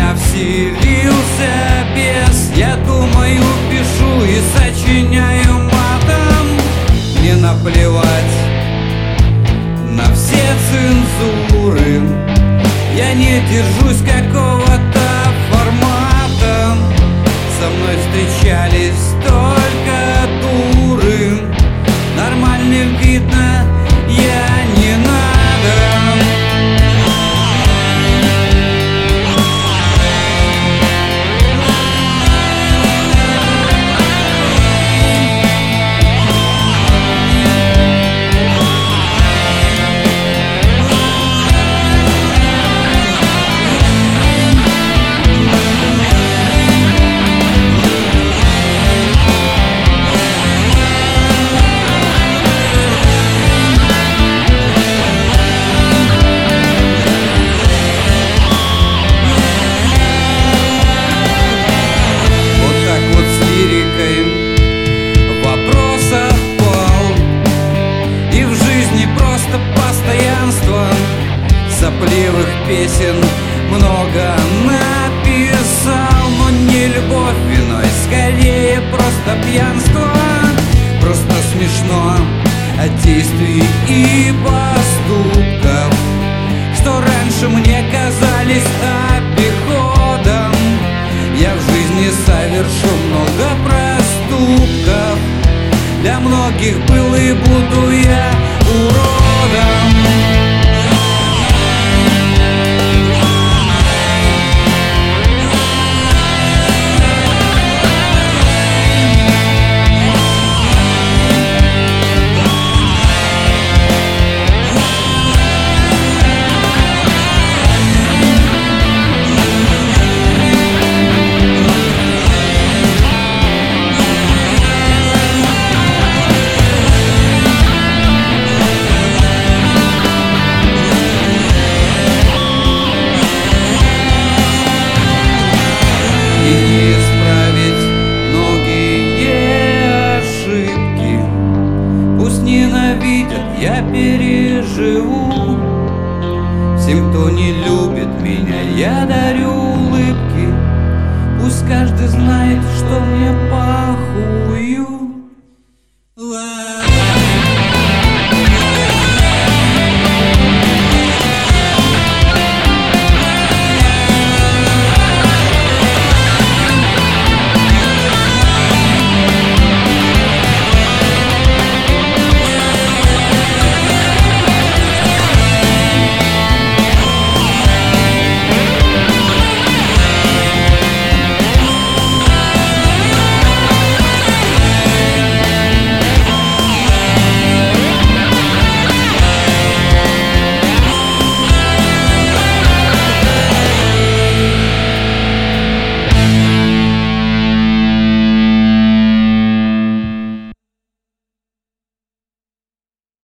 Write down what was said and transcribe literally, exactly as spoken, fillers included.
меня вселился бес. Я думаю, пишу и сочиняю матом. Мне наплевать на все цензуры. Я не держусь какого-то формата. Со мной встречались только дуры. Нормальным видно, я не надо. Сопливых песен много написал, но не любовь виной, скорее просто пьянство. Просто смешно от действий и поступков, что раньше мне казались обиходом. Я в жизни совершу много проступков. Для многих был и буду я уродом. Ненавидят, я переживу. Всем, кто не любит меня, я дарю улыбки. Пусть каждый знает, что мне похую.